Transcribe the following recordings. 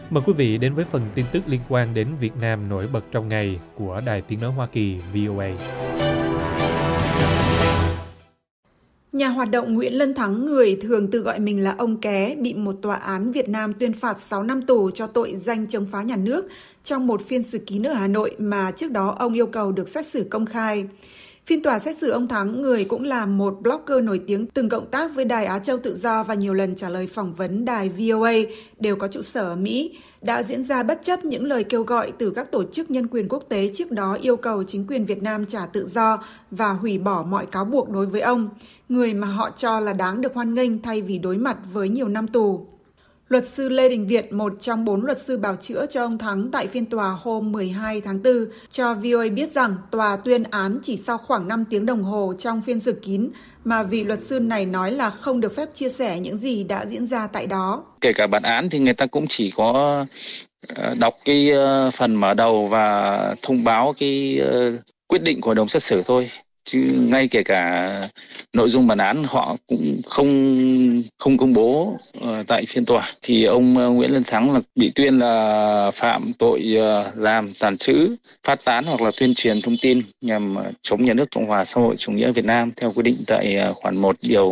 Mời quý vị đến với phần tin tức liên quan đến Việt Nam nổi bật trong ngày của Đài Tiếng nói Hoa Kỳ VOA. Nhà hoạt động Nguyễn Lân Thắng, người thường tự gọi mình là ông Ké, bị một tòa án Việt Nam tuyên phạt 6 năm tù cho tội danh chống phá nhà nước trong một phiên xử kín ở Hà Nội mà trước đó ông yêu cầu được xét xử công khai. Phiên tòa xét xử ông Thắng, người cũng là một blogger nổi tiếng từng cộng tác với Đài Á Châu Tự Do và nhiều lần trả lời phỏng vấn đài VOA, đều có trụ sở ở Mỹ, đã diễn ra bất chấp những lời kêu gọi từ các tổ chức nhân quyền quốc tế trước đó yêu cầu chính quyền Việt Nam trả tự do và hủy bỏ mọi cáo buộc đối với ông, người mà họ cho là đáng được hoan nghênh thay vì đối mặt với nhiều năm tù. Luật sư Lê Đình Việt, một trong 4 luật sư bào chữa cho ông Thắng tại phiên tòa hôm 12 tháng 4, cho VOA biết rằng tòa tuyên án chỉ sau khoảng 5 tiếng đồng hồ trong phiên xử kín mà vị luật sư này nói là không được phép chia sẻ những gì đã diễn ra tại đó. Kể cả bản án thì người ta cũng chỉ có đọc cái phần mở đầu và thông báo cái quyết định của hội đồng xét xử thôi. Chứ ngay kể cả nội dung bản án họ cũng không công bố tại phiên tòa. Thì ông Nguyễn Lân Thắng là bị tuyên là phạm tội làm, tàng trữ, phát tán hoặc là tuyên truyền thông tin nhằm chống nhà nước Cộng hòa xã hội chủ nghĩa Việt Nam theo quy định tại khoản 1 điều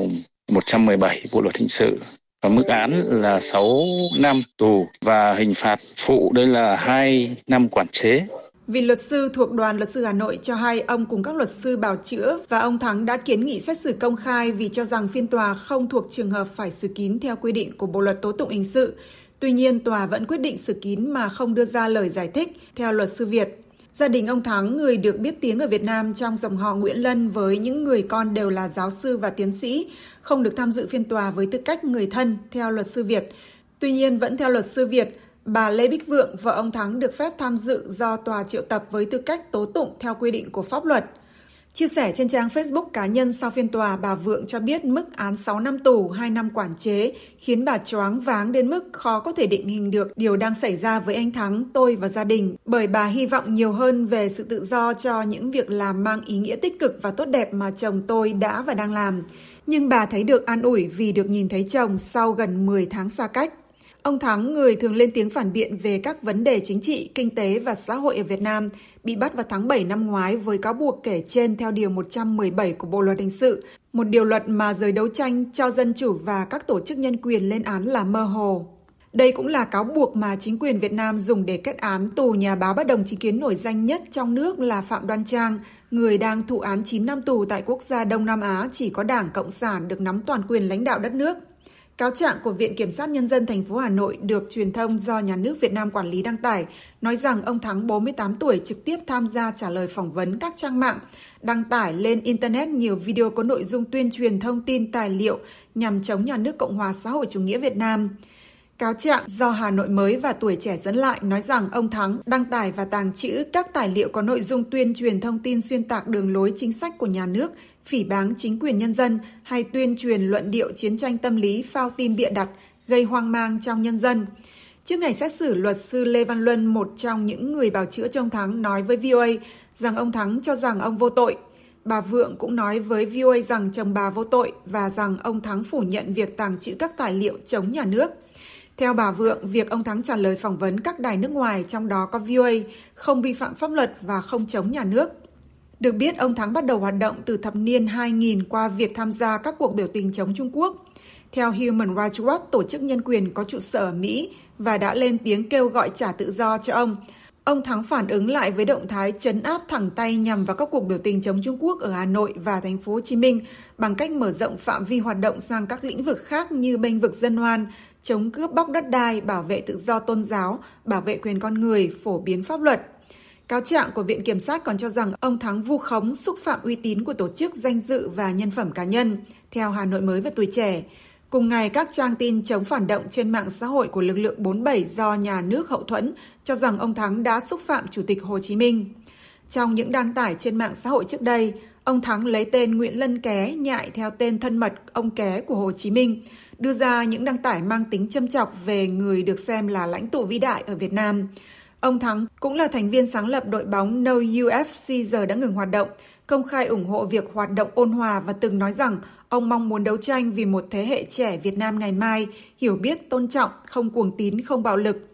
117 Bộ luật hình sự. Và mức án là 6 năm tù và hình phạt phụ đây là 2 năm quản chế. Vị luật sư thuộc Đoàn Luật sư Hà Nội cho hay ông cùng các luật sư bào chữa và ông Thắng đã kiến nghị xét xử công khai vì cho rằng phiên tòa không thuộc trường hợp phải xử kín theo quy định của Bộ luật tố tụng hình sự. Tuy nhiên, tòa vẫn quyết định xử kín mà không đưa ra lời giải thích, theo luật sư Việt. Gia đình ông Thắng, người được biết tiếng ở Việt Nam trong dòng họ Nguyễn Lân với những người con đều là giáo sư và tiến sĩ, không được tham dự phiên tòa với tư cách người thân, theo luật sư Việt. Tuy nhiên, vẫn theo luật sư Việt, bà Lê Bích Vượng, vợ ông Thắng được phép tham dự do tòa triệu tập với tư cách tố tụng theo quy định của pháp luật. Chia sẻ trên trang Facebook cá nhân sau phiên tòa, bà Vượng cho biết mức án 6 năm tù, 2 năm quản chế khiến bà choáng váng đến mức khó có thể định hình được điều đang xảy ra với anh Thắng, tôi và gia đình, bởi bà hy vọng nhiều hơn về sự tự do cho những việc làm mang ý nghĩa tích cực và tốt đẹp mà chồng tôi đã và đang làm. Nhưng bà thấy được an ủi vì được nhìn thấy chồng sau gần 10 tháng xa cách. Ông Thắng, người thường lên tiếng phản biện về các vấn đề chính trị, kinh tế và xã hội ở Việt Nam, bị bắt vào tháng 7 năm ngoái với cáo buộc kể trên theo Điều 117 của Bộ Luật Hình sự, một điều luật mà giới đấu tranh cho dân chủ và các tổ chức nhân quyền lên án là mơ hồ. Đây cũng là cáo buộc mà chính quyền Việt Nam dùng để kết án tù nhà báo bất đồng chính kiến nổi danh nhất trong nước là Phạm Đoan Trang, người đang thụ án 9 năm tù tại quốc gia Đông Nam Á chỉ có Đảng Cộng sản được nắm toàn quyền lãnh đạo đất nước. Cáo trạng của Viện Kiểm sát Nhân dân thành phố Hà Nội được truyền thông do Nhà nước Việt Nam quản lý đăng tải, nói rằng ông Thắng 48 tuổi trực tiếp tham gia trả lời phỏng vấn các trang mạng, đăng tải lên Internet nhiều video có nội dung tuyên truyền thông tin tài liệu nhằm chống nhà nước Cộng hòa xã hội chủ nghĩa Việt Nam. Cáo trạng do Hà Nội Mới và Tuổi Trẻ dẫn lại nói rằng ông Thắng đăng tải và tàng trữ các tài liệu có nội dung tuyên truyền thông tin xuyên tạc đường lối chính sách của nhà nước, phỉ báng chính quyền nhân dân hay tuyên truyền luận điệu chiến tranh tâm lý, phao tin bịa đặt, gây hoang mang trong nhân dân. Trước ngày xét xử, luật sư Lê Văn Luân, một trong những người bào chữa cho ông Thắng, nói với VOA rằng ông Thắng cho rằng ông vô tội. Bà Vượng cũng nói với VOA rằng chồng bà vô tội và rằng ông Thắng phủ nhận việc tàng trữ các tài liệu chống nhà nước. Theo bà Vượng, việc ông Thắng trả lời phỏng vấn các đài nước ngoài, trong đó có VOA, không vi phạm pháp luật và không chống nhà nước. Được biết, ông Thắng bắt đầu hoạt động từ thập niên 2000 qua việc tham gia các cuộc biểu tình chống Trung Quốc. Theo Human Rights Watch, tổ chức nhân quyền có trụ sở ở Mỹ và đã lên tiếng kêu gọi trả tự do cho ông Thắng phản ứng lại với động thái trấn áp thẳng tay nhằm vào các cuộc biểu tình chống Trung Quốc ở Hà Nội và thành phố Hồ Chí Minh bằng cách mở rộng phạm vi hoạt động sang các lĩnh vực khác như bênh vực dân oan, chống cướp bóc đất đai, bảo vệ tự do tôn giáo, bảo vệ quyền con người, phổ biến pháp luật. Cáo trạng của Viện Kiểm sát còn cho rằng ông Thắng vu khống, xúc phạm uy tín của tổ chức, danh dự và nhân phẩm cá nhân, theo Hà Nội Mới và Tuổi Trẻ. Cùng ngày, các trang tin chống phản động trên mạng xã hội của lực lượng 47 do nhà nước hậu thuẫn cho rằng ông Thắng đã xúc phạm Chủ tịch Hồ Chí Minh. Trong những đăng tải trên mạng xã hội trước đây, ông Thắng lấy tên Nguyễn Lân Ké, nhại theo tên thân mật ông Ké của Hồ Chí Minh, đưa ra những đăng tải mang tính châm chọc về người được xem là lãnh tụ vĩ đại ở Việt Nam. Ông Thắng cũng là thành viên sáng lập đội bóng No UFC giờ đã ngừng hoạt động, công khai ủng hộ việc hoạt động ôn hòa và từng nói rằng ông mong muốn đấu tranh vì một thế hệ trẻ Việt Nam ngày mai hiểu biết, tôn trọng, không cuồng tín, không bạo lực.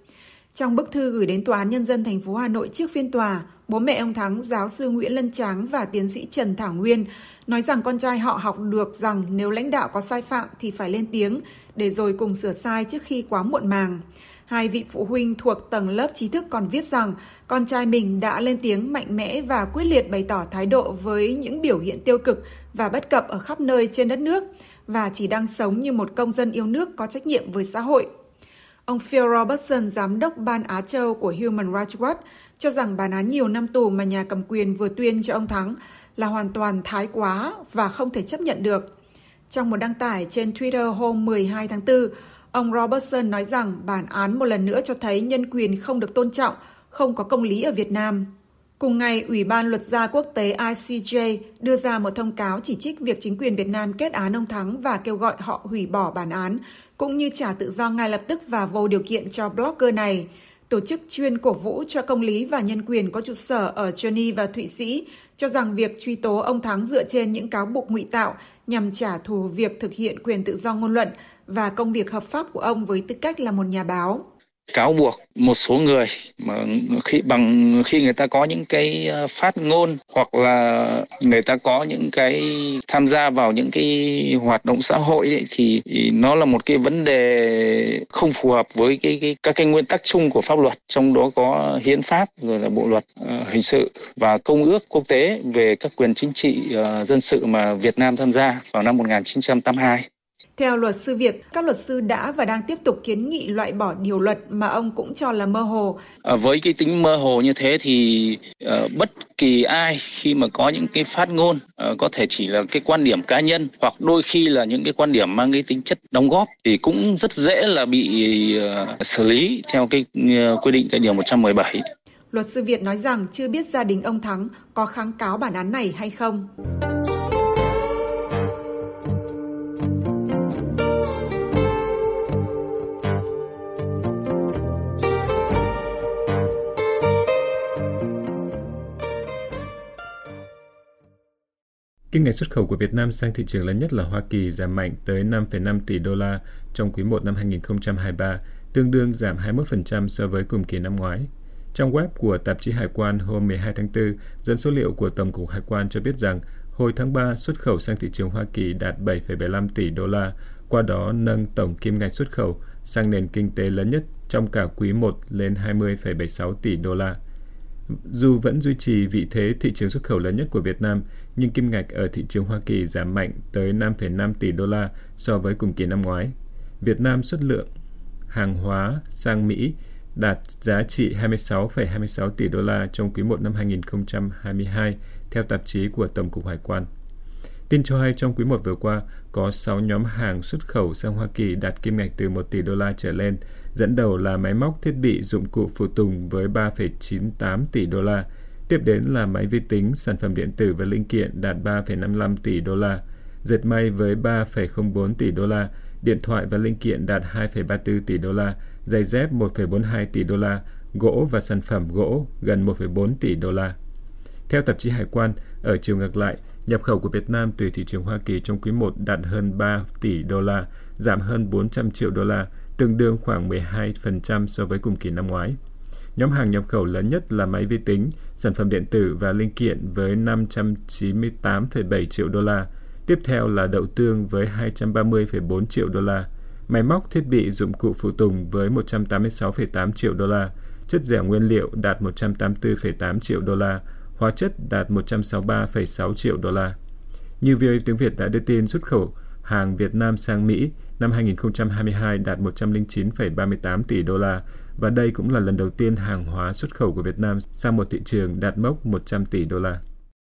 Trong bức thư gửi đến Tòa án Nhân dân thành phố Hà Nội trước phiên tòa, bố mẹ ông Thắng, giáo sư Nguyễn Lân Tráng và tiến sĩ Trần Thảo Nguyên nói rằng con trai họ học được rằng nếu lãnh đạo có sai phạm thì phải lên tiếng để rồi cùng sửa sai trước khi quá muộn màng. Hai vị phụ huynh thuộc tầng lớp trí thức còn viết rằng con trai mình đã lên tiếng mạnh mẽ và quyết liệt bày tỏ thái độ với những biểu hiện tiêu cực và bất cập ở khắp nơi trên đất nước và chỉ đang sống như một công dân yêu nước có trách nhiệm với xã hội. Ông Phil Robertson, giám đốc Ban Á Châu của Human Rights Watch, cho rằng bản án nhiều năm tù mà nhà cầm quyền vừa tuyên cho ông Thắng là hoàn toàn thái quá và không thể chấp nhận được. Trong một đăng tải trên Twitter hôm 12 tháng 4, ông Robertson nói rằng bản án một lần nữa cho thấy nhân quyền không được tôn trọng, không có công lý ở Việt Nam. Cùng ngày, Ủy ban Luật gia Quốc tế ICJ đưa ra một thông cáo chỉ trích việc chính quyền Việt Nam kết án ông Thắng và kêu gọi họ hủy bỏ bản án, cũng như trả tự do ngay lập tức và vô điều kiện cho blogger này. Tổ chức chuyên cổ vũ cho công lý và nhân quyền có trụ sở ở Geneva, Thụy Sĩ, cho rằng việc truy tố ông Thắng dựa trên những cáo buộc ngụy tạo nhằm trả thù việc thực hiện quyền tự do ngôn luận và công việc hợp pháp của ông với tư cách là một nhà báo. Cáo buộc một số người mà khi người ta có những cái phát ngôn hoặc là người ta có những cái tham gia vào những cái hoạt động xã hội ấy, thì nó là một cái vấn đề không phù hợp với các cái nguyên tắc chung của pháp luật, trong đó có hiến pháp rồi là bộ luật hình sự và công ước quốc tế về các quyền chính trị dân sự mà Việt Nam tham gia vào năm 1982. Theo luật sư Việt, các luật sư đã và đang tiếp tục kiến nghị loại bỏ điều luật mà ông cũng cho là mơ hồ. Với cái tính mơ hồ như thế thì bất kỳ ai khi mà có những cái phát ngôn có thể chỉ là cái quan điểm cá nhân hoặc đôi khi là những cái quan điểm mang cái tính chất đóng góp thì cũng rất dễ là bị xử lý theo cái quy định tại điều 117. Luật sư Việt nói rằng chưa biết gia đình ông Thắng có kháng cáo bản án này hay không. Kim ngạch xuất khẩu của Việt Nam sang thị trường lớn nhất là Hoa Kỳ giảm mạnh tới 5,5 tỷ đô la trong quý 1 năm 2023, tương đương giảm 21% so với cùng kỳ năm ngoái. Trong web của tạp chí Hải quan hôm 12 tháng 4, dẫn số liệu của Tổng cục Hải quan cho biết rằng hồi tháng 3, xuất khẩu sang thị trường Hoa Kỳ đạt 7,75 tỷ đô la, qua đó nâng tổng kim ngạch xuất khẩu sang nền kinh tế lớn nhất trong cả quý 1 lên 20,76 tỷ đô la. Dù vẫn duy trì vị thế thị trường xuất khẩu lớn nhất của Việt Nam, nhưng kim ngạch ở thị trường Hoa Kỳ giảm mạnh tới 5,5 tỷ đô la so với cùng kỳ năm ngoái. Việt Nam xuất lượng hàng hóa sang Mỹ đạt giá trị 26,26 tỷ đô la trong quý 1 năm 2022, theo tạp chí của Tổng cục Hải quan. Tin cho hay trong quý 1 vừa qua, có 6 nhóm hàng xuất khẩu sang Hoa Kỳ đạt kim ngạch từ 1 tỷ đô la trở lên, dẫn đầu là máy móc, thiết bị, dụng cụ phụ tùng với 3,98 tỷ đô la. Tiếp đến là máy vi tính, sản phẩm điện tử và linh kiện đạt 3,55 tỷ đô la, dệt may với 3,04 tỷ đô la, điện thoại và linh kiện đạt 2,34 tỷ đô la, giày dép 1,42 tỷ đô la, gỗ và sản phẩm gỗ gần 1,4 tỷ đô la. Theo tạp chí Hải quan, ở chiều ngược lại, nhập khẩu của Việt Nam từ thị trường Hoa Kỳ trong quý 1 đạt hơn 3 tỷ đô la, giảm hơn 400 triệu đô la, tương đương khoảng 12% so với cùng kỳ năm ngoái. Nhóm hàng nhập khẩu lớn nhất là máy vi tính, sản phẩm điện tử và linh kiện với 598,7 triệu đô la. Tiếp theo là đậu tương với 230,4 triệu đô la, máy móc, thiết bị, dụng cụ phụ tùng với 186,8 triệu đô la, chất dẻo nguyên liệu đạt 184,8 triệu đô la, hóa chất đạt 163,6 triệu đô la. Như VOA tiếng Việt đã đưa tin, xuất khẩu hàng Việt Nam sang Mỹ năm 2022 đạt 109,38 tỷ đô la, và đây cũng là lần đầu tiên hàng hóa xuất khẩu của Việt Nam sang một thị trường đạt mốc 100 tỷ đô la.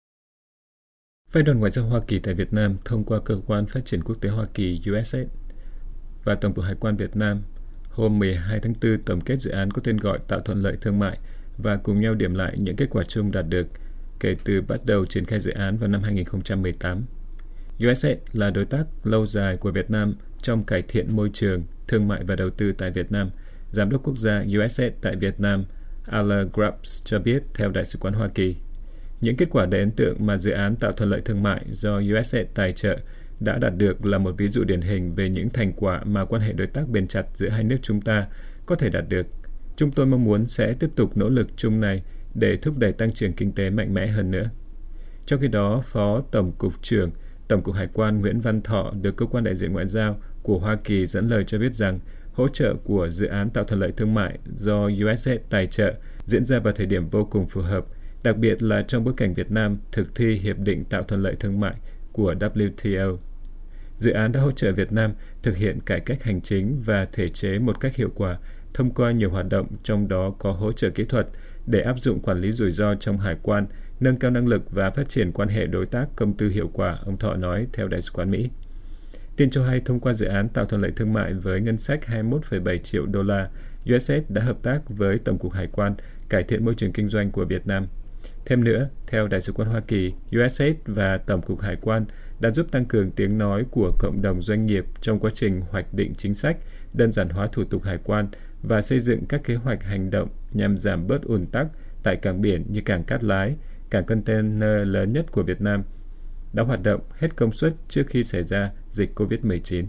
Phái đoàn Ngoại giao Hoa Kỳ tại Việt Nam thông qua Cơ quan Phát triển Quốc tế Hoa Kỳ USAID và Tổng cục Hải quan Việt Nam hôm 12 tháng 4 tổng kết dự án có tên gọi Tạo thuận lợi thương mại và cùng nhau điểm lại những kết quả chung đạt được kể từ bắt đầu triển khai dự án vào năm 2018. USAID là đối tác lâu dài của Việt Nam trong cải thiện môi trường, thương mại và đầu tư tại Việt Nam. Giám đốc quốc gia USAID tại Việt Nam, Alan Grubbs cho biết theo Đại sứ quán Hoa Kỳ, những kết quả đầy ấn tượng mà dự án Tạo thuận lợi thương mại do USAID tài trợ đã đạt được là một ví dụ điển hình về những thành quả mà quan hệ đối tác bền chặt giữa hai nước chúng ta có thể đạt được. Chúng tôi mong muốn sẽ tiếp tục nỗ lực chung này để thúc đẩy tăng trưởng kinh tế mạnh mẽ hơn nữa. Trong khi đó, Phó Tổng cục trưởng Tổng cục Hải quan Nguyễn Văn Thọ được Cơ quan Đại diện Ngoại giao của Hoa Kỳ dẫn lời cho biết rằng hỗ trợ của dự án tạo thuận lợi thương mại do USAID tài trợ diễn ra vào thời điểm vô cùng phù hợp, đặc biệt là trong bối cảnh Việt Nam thực thi Hiệp định tạo thuận lợi thương mại của WTO. Dự án đã hỗ trợ Việt Nam thực hiện cải cách hành chính và thể chế một cách hiệu quả thông qua nhiều hoạt động, trong đó có hỗ trợ kỹ thuật để áp dụng quản lý rủi ro trong hải quan, nâng cao năng lực và phát triển quan hệ đối tác công tư hiệu quả, ông Thọ nói theo Đại sứ quán Mỹ. Tin cho hay thông qua dự án tạo thuận lợi thương mại với ngân sách 21,7 triệu đô la, USAID đã hợp tác với Tổng cục Hải quan cải thiện môi trường kinh doanh của Việt Nam. Thêm nữa, theo Đại sứ quán Hoa Kỳ, USAID và Tổng cục Hải quan đã giúp tăng cường tiếng nói của cộng đồng doanh nghiệp trong quá trình hoạch định chính sách, đơn giản hóa thủ tục hải quan và xây dựng các kế hoạch hành động nhằm giảm bớt ùn tắc tại cảng biển như cảng Cát Lái, cảng container lớn nhất của Việt Nam, đã hoạt động hết công suất trước khi xảy ra dịch COVID-19.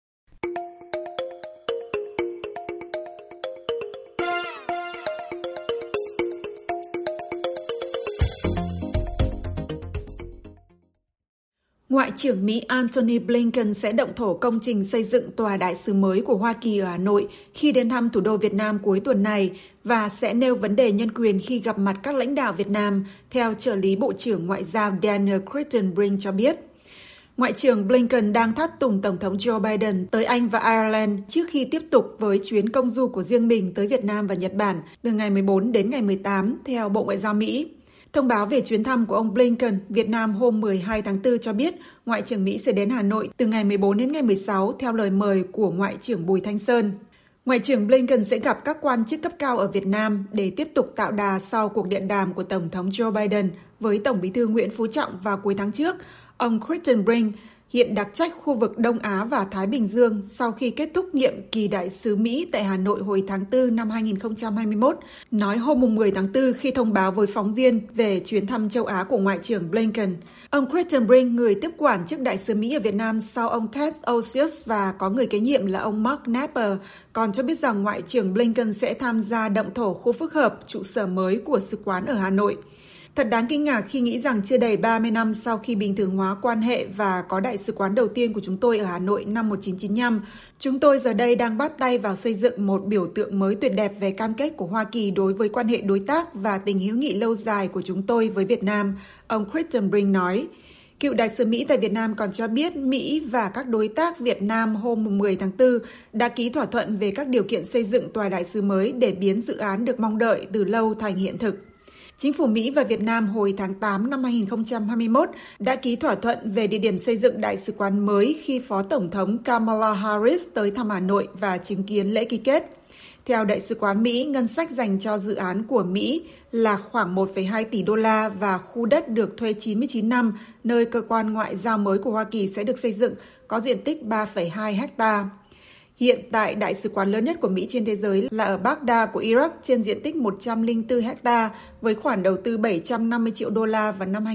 Ngoại trưởng Mỹ Antony Blinken sẽ động thổ công trình xây dựng tòa đại sứ mới của Hoa Kỳ ở Hà Nội khi đến thăm thủ đô Việt Nam cuối tuần này và sẽ nêu vấn đề nhân quyền khi gặp mặt các lãnh đạo Việt Nam, theo trợ lý Bộ trưởng Ngoại giao Daniel Crittenbrink cho biết. Ngoại trưởng Blinken đang tháp tùng Tổng thống Joe Biden tới Anh và Ireland trước khi tiếp tục với chuyến công du của riêng mình tới Việt Nam và Nhật Bản từ ngày 14 đến ngày 18, theo Bộ Ngoại giao Mỹ. Thông báo về chuyến thăm của ông Blinken, Việt Nam hôm 12 tháng 4 cho biết Ngoại trưởng Mỹ sẽ đến Hà Nội từ ngày 14 đến ngày 16 theo lời mời của Ngoại trưởng Bùi Thanh Sơn. Ngoại trưởng Blinken sẽ gặp các quan chức cấp cao ở Việt Nam để tiếp tục tạo đà sau cuộc điện đàm của Tổng thống Joe Biden với Tổng bí thư Nguyễn Phú Trọng vào cuối tháng trước. Ông Crittenbrink, hiện đặc trách khu vực Đông Á và Thái Bình Dương sau khi kết thúc nhiệm kỳ đại sứ Mỹ tại Hà Nội hồi tháng 4 năm 2021, nói hôm 10 tháng 4 khi thông báo với phóng viên về chuyến thăm châu Á của Ngoại trưởng Blinken. Ông Crittenbrink, người tiếp quản chức đại sứ Mỹ ở Việt Nam sau ông Ted Osius và có người kế nhiệm là ông Mark Knapper, còn cho biết rằng Ngoại trưởng Blinken sẽ tham gia động thổ khu phức hợp trụ sở mới của sứ quán ở Hà Nội. Thật đáng kinh ngạc khi nghĩ rằng chưa đầy 30 năm sau khi bình thường hóa quan hệ và có đại sứ quán đầu tiên của chúng tôi ở Hà Nội năm 1995, chúng tôi giờ đây đang bắt tay vào xây dựng một biểu tượng mới tuyệt đẹp về cam kết của Hoa Kỳ đối với quan hệ đối tác và tình hữu nghị lâu dài của chúng tôi với Việt Nam, ông Crittenbrink nói. Cựu đại sứ Mỹ tại Việt Nam còn cho biết Mỹ và các đối tác Việt Nam hôm 10 tháng 4 đã ký thỏa thuận về các điều kiện xây dựng tòa đại sứ mới để biến dự án được mong đợi từ lâu thành hiện thực. Chính phủ Mỹ và Việt Nam hồi tháng 8 năm 2021 đã ký thỏa thuận về địa điểm xây dựng đại sứ quán mới khi Phó Tổng thống Kamala Harris tới thăm Hà Nội và chứng kiến lễ ký kết. Theo Đại sứ quán Mỹ, ngân sách dành cho dự án của Mỹ là khoảng 1,2 tỷ đô la và khu đất được thuê 99 năm, nơi cơ quan ngoại giao mới của Hoa Kỳ sẽ được xây dựng, có diện tích 3,2 hectare. Hiện tại, đại sứ quán lớn nhất của Mỹ trên thế giới là ở Baghdad của Iraq trên diện tích 104 hectare với khoản đầu tư 750 triệu đô la vào năm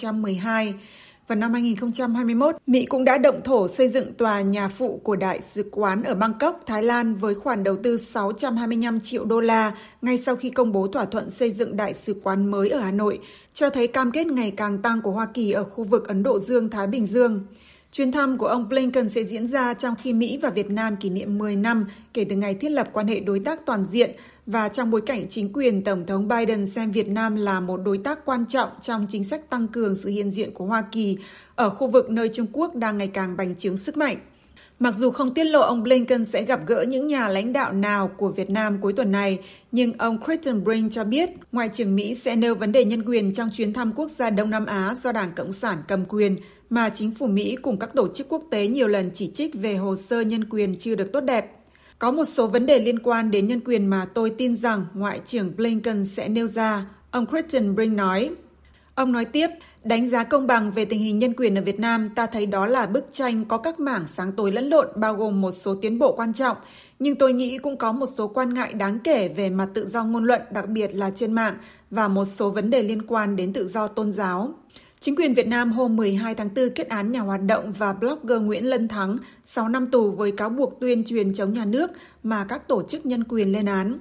2012. Vào năm 2021, Mỹ cũng đã động thổ xây dựng tòa nhà phụ của đại sứ quán ở Bangkok, Thái Lan với khoản đầu tư 625 triệu đô la ngay sau khi công bố thỏa thuận xây dựng đại sứ quán mới ở Hà Nội, cho thấy cam kết ngày càng tăng của Hoa Kỳ ở khu vực Ấn Độ Dương-Thái Bình Dương. Chuyến thăm của ông Blinken sẽ diễn ra trong khi Mỹ và Việt Nam kỷ niệm 10 năm kể từ ngày thiết lập quan hệ đối tác toàn diện và trong bối cảnh chính quyền Tổng thống Biden xem Việt Nam là một đối tác quan trọng trong chính sách tăng cường sự hiện diện của Hoa Kỳ ở khu vực nơi Trung Quốc đang ngày càng bành trướng sức mạnh. Mặc dù không tiết lộ ông Blinken sẽ gặp gỡ những nhà lãnh đạo nào của Việt Nam cuối tuần này, nhưng ông Crittenbrink cho biết Ngoại trưởng Mỹ sẽ nêu vấn đề nhân quyền trong chuyến thăm quốc gia Đông Nam Á do Đảng Cộng sản cầm quyền, mà chính phủ Mỹ cùng các tổ chức quốc tế nhiều lần chỉ trích về hồ sơ nhân quyền chưa được tốt đẹp. Có một số vấn đề liên quan đến nhân quyền mà tôi tin rằng Ngoại trưởng Blinken sẽ nêu ra, ông Crittenbrink nói. Ông nói tiếp, đánh giá công bằng về tình hình nhân quyền ở Việt Nam, ta thấy đó là bức tranh có các mảng sáng tối lẫn lộn bao gồm một số tiến bộ quan trọng, nhưng tôi nghĩ cũng có một số quan ngại đáng kể về mặt tự do ngôn luận, đặc biệt là trên mạng, và một số vấn đề liên quan đến tự do tôn giáo. Chính quyền Việt Nam hôm 12 tháng 4 kết án nhà hoạt động và blogger Nguyễn Lân Thắng 6 năm tù với cáo buộc tuyên truyền chống nhà nước mà các tổ chức nhân quyền lên án.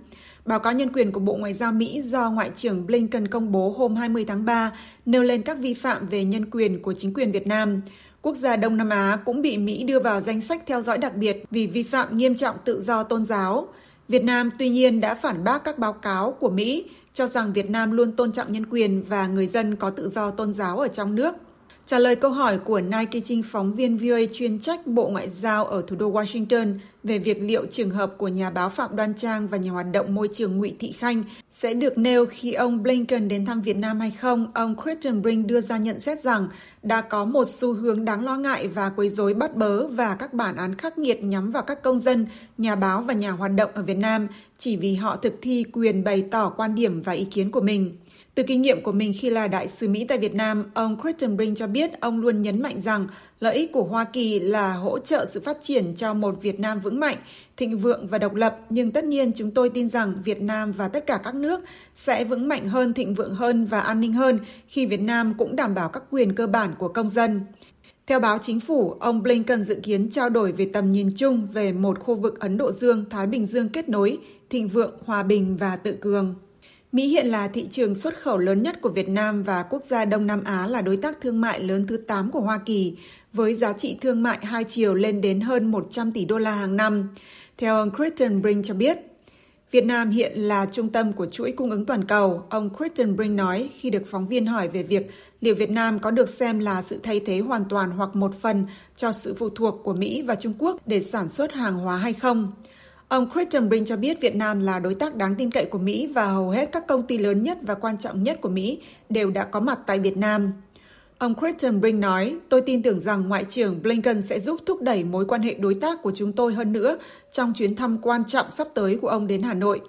Báo cáo nhân quyền của Bộ Ngoại giao Mỹ do Ngoại trưởng Blinken công bố hôm 20 tháng 3 nêu lên các vi phạm về nhân quyền của chính quyền Việt Nam. Quốc gia Đông Nam Á cũng bị Mỹ đưa vào danh sách theo dõi đặc biệt vì vi phạm nghiêm trọng tự do tôn giáo. Việt Nam tuy nhiên đã phản bác các báo cáo của Mỹ cho rằng Việt Nam luôn tôn trọng nhân quyền và người dân có tự do tôn giáo ở trong nước. Trả lời câu hỏi của Nai Ki-ching, phóng viên VOA chuyên trách Bộ Ngoại giao ở thủ đô Washington về việc liệu trường hợp của nhà báo Phạm Đoan Trang và nhà hoạt động môi trường Ngụy Thị Khanh sẽ được nêu khi ông Blinken đến thăm Việt Nam hay không, ông Crittenbrink đưa ra nhận xét rằng đã có một xu hướng đáng lo ngại và quấy rối bắt bớ và các bản án khắc nghiệt nhắm vào các công dân, nhà báo và nhà hoạt động ở Việt Nam chỉ vì họ thực thi quyền bày tỏ quan điểm và ý kiến của mình. Từ kinh nghiệm của mình khi là đại sứ Mỹ tại Việt Nam, ông Crittenbrink cho biết ông luôn nhấn mạnh rằng lợi ích của Hoa Kỳ là hỗ trợ sự phát triển cho một Việt Nam vững mạnh, thịnh vượng và độc lập. Nhưng tất nhiên chúng tôi tin rằng Việt Nam và tất cả các nước sẽ vững mạnh hơn, thịnh vượng hơn và an ninh hơn khi Việt Nam cũng đảm bảo các quyền cơ bản của công dân. Theo báo Chính phủ, ông Blinken dự kiến trao đổi về tầm nhìn chung về một khu vực Ấn Độ Dương-Thái Bình Dương kết nối, thịnh vượng, hòa bình và tự cường. Mỹ hiện là thị trường xuất khẩu lớn nhất của Việt Nam và quốc gia Đông Nam Á là đối tác thương mại lớn thứ 8 của Hoa Kỳ, với giá trị thương mại hai chiều lên đến hơn 100 tỷ đô la hàng năm. Theo ông Crittenbrink cho biết, Việt Nam hiện là trung tâm của chuỗi cung ứng toàn cầu. Ông Crittenbrink nói khi được phóng viên hỏi về việc liệu Việt Nam có được xem là sự thay thế hoàn toàn hoặc một phần cho sự phụ thuộc của Mỹ và Trung Quốc để sản xuất hàng hóa hay không. Ông Crittenbrink cho biết Việt Nam là đối tác đáng tin cậy của Mỹ và hầu hết các công ty lớn nhất và quan trọng nhất của Mỹ đều đã có mặt tại Việt Nam. Ông Crittenbrink nói, tôi tin tưởng rằng Ngoại trưởng Blinken sẽ giúp thúc đẩy mối quan hệ đối tác của chúng tôi hơn nữa trong chuyến thăm quan trọng sắp tới của ông đến Hà Nội.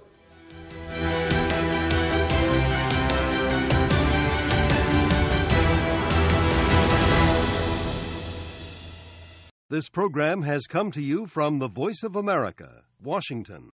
This program has come to you from the Voice of America, Washington.